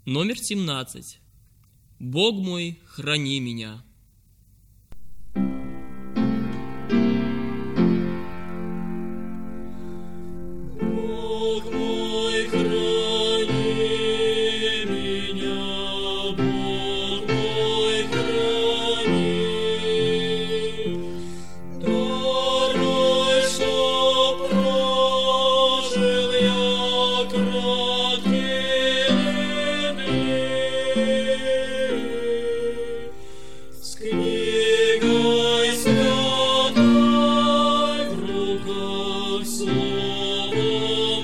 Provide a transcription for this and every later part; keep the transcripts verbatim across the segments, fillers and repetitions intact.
Номер семнадцать. Бог мой, храни меня. Бог мой, храни меня, Бог мой, храни. Даруй, чтоб прожил я краткие дни с книгой святой в руках, словом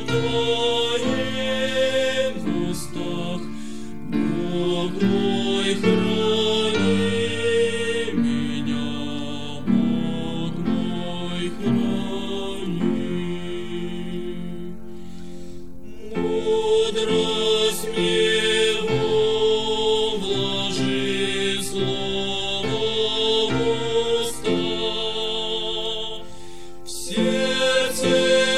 Твоим в устах. Бог мой, храни меня, Бог мой, храни. Мудрость мне вложи слово в уста, в сердце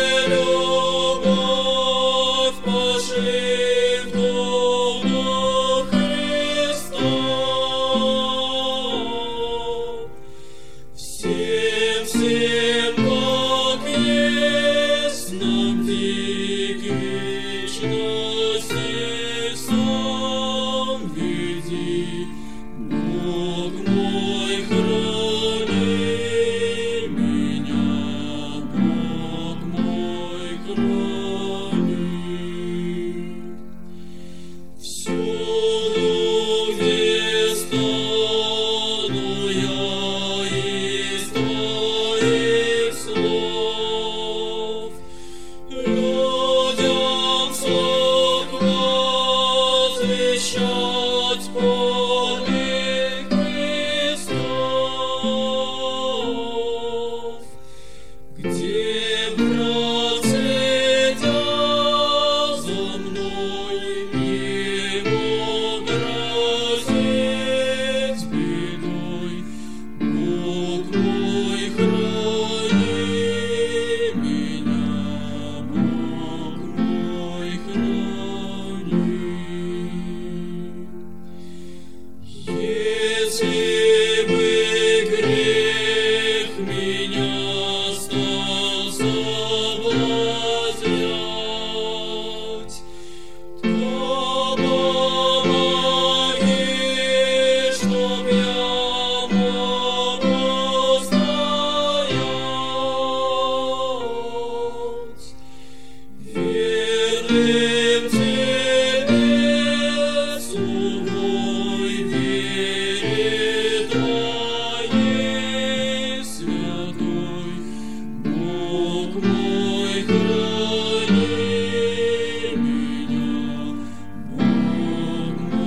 любовь пошли в дух Христа. Всем, всем, как есть, нам век вечности сам веди. Бог мой, храни меня, Бог мой, храни. Всюду, где стану я из Твоих слов, людям слух возвещать подвиг Христов. Где брат, следя за мной, не мог грозить бедой. Бог мой, храни меня, Бог мой, храни. Если бы грех меня стал соблазнять, то помоги, чтоб я мог устоять. Верным Тебе слугой